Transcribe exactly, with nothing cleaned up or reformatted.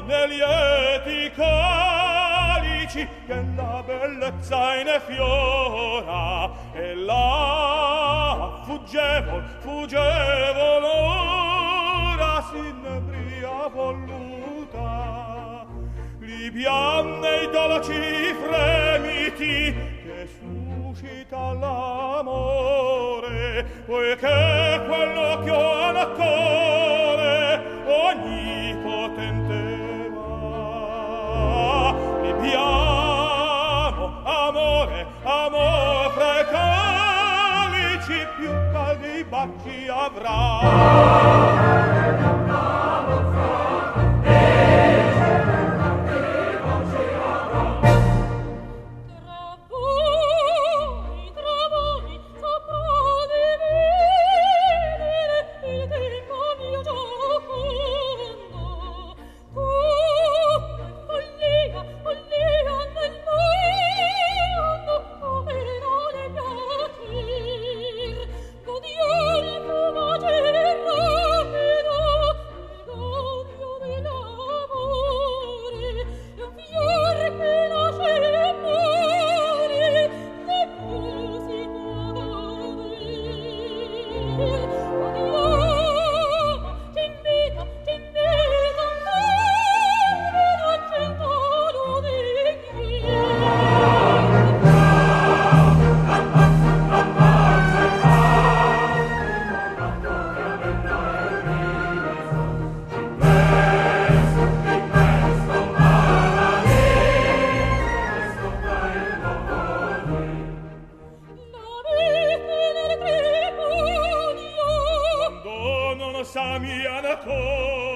ne lieti calici, che la bellezza in e fiora, e là fuggevol, fuggevol ora s'inebria voluta, li pianne i dolci fremiti che suscita l'amore, poiché quell'occhio anacore ogni potente va. Li piamo, amore, amore, fra i calici più caldi baci avrà. Sa mia natura